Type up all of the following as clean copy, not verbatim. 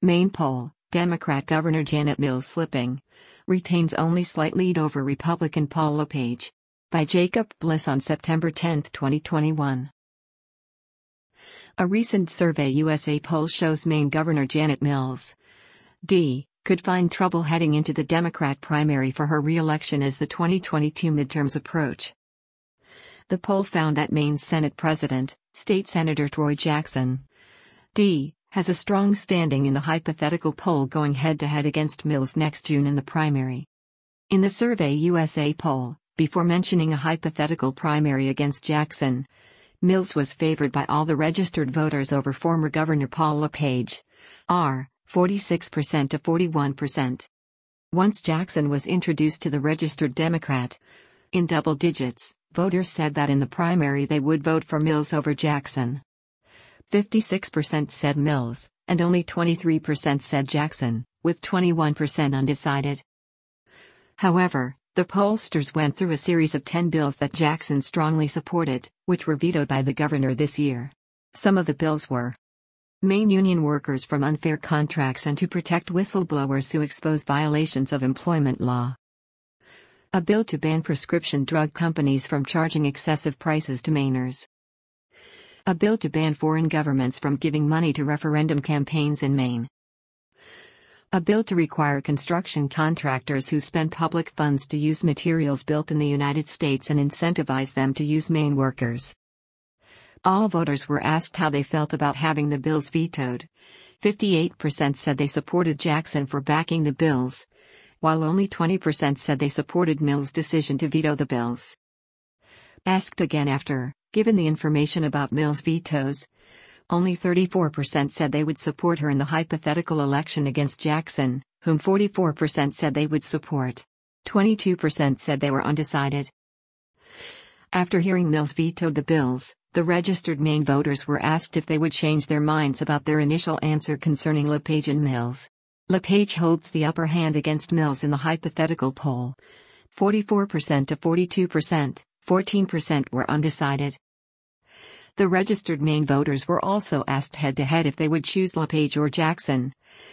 Maine poll, Democrat Governor Janet Mills slipping. Retains only slight lead over Republican Paul LePage. By Jacob Bliss on September 10, 2021. A recent Survey USA poll shows Maine Governor Janet Mills, D., could find trouble heading into the Democrat primary for her re-election as the 2022 midterms approach. The poll found that Maine's Senate President, State Senator Troy Jackson, D., has a strong standing in the hypothetical poll going head-to-head against Mills next June in the primary. In the Survey USA poll, before mentioning a hypothetical primary against Jackson, Mills was favored by all the registered voters over former Governor Paul LePage, R. 46% to 41%. Once Jackson was introduced to the registered Democrat, in double digits, voters said that in the primary they would vote for Mills over Jackson. 56% said Mills, and only 23% said Jackson, with 21% undecided. However, the pollsters went through a series of 10 bills that Jackson strongly supported, which were vetoed by the governor this year. Some of the bills were: Maine union workers from unfair contracts and to protect whistleblowers who expose violations of employment law. A bill to ban prescription drug companies from charging excessive prices to Mainers. A bill to ban foreign governments from giving money to referendum campaigns in Maine. A bill to require construction contractors who spend public funds to use materials built in the United States and incentivize them to use Maine workers. All voters were asked how they felt about having the bills vetoed. 58% said they supported Jackson for backing the bills, while only 20% said they supported Mills' decision to veto the bills. Asked again after, given the information about Mills' vetoes, only 34% said they would support her in the hypothetical election against Jackson, whom 44% said they would support. 22% said they were undecided. After hearing Mills vetoed the bills, the registered Maine voters were asked if they would change their minds about their initial answer concerning LePage and Mills. LePage holds the upper hand against Mills in the hypothetical poll. 44% to 42%, 14% were undecided. The registered Maine voters were also asked head-to-head if they would choose LePage or Jackson.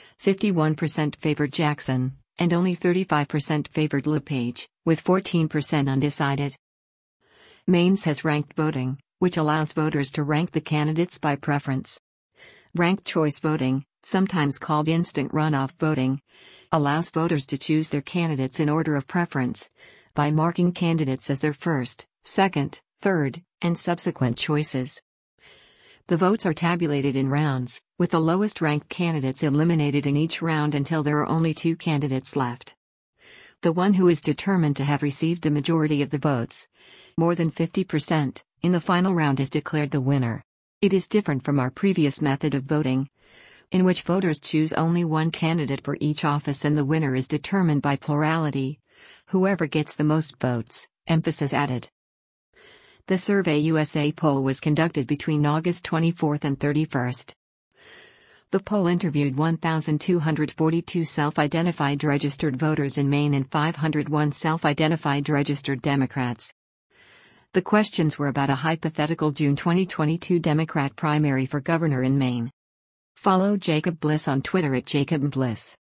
51% favored Jackson, and only 35% favored LePage, with 14% undecided. Maine's has ranked voting, which allows voters to rank the candidates by preference. Ranked choice voting, sometimes called instant runoff voting, allows voters to choose their candidates in order of preference, by marking candidates as their first, second, third, and subsequent choices. The votes are tabulated in rounds, with the lowest ranked candidates eliminated in each round until there are only 2 candidates left. The one who is determined to have received the majority of the votes, more than 50%, in the final round is declared the winner. It is different from our previous method of voting, in which voters choose only one candidate for each office and the winner is determined by plurality. Whoever gets the most votes, emphasis added. The Survey USA poll was conducted between August 24 and 31. The poll interviewed 1,242 self-identified registered voters in Maine and 501 self-identified registered Democrats. The questions were about a hypothetical June 2022 Democrat primary for governor in Maine. Follow Jacob Bliss on Twitter @JacobBliss.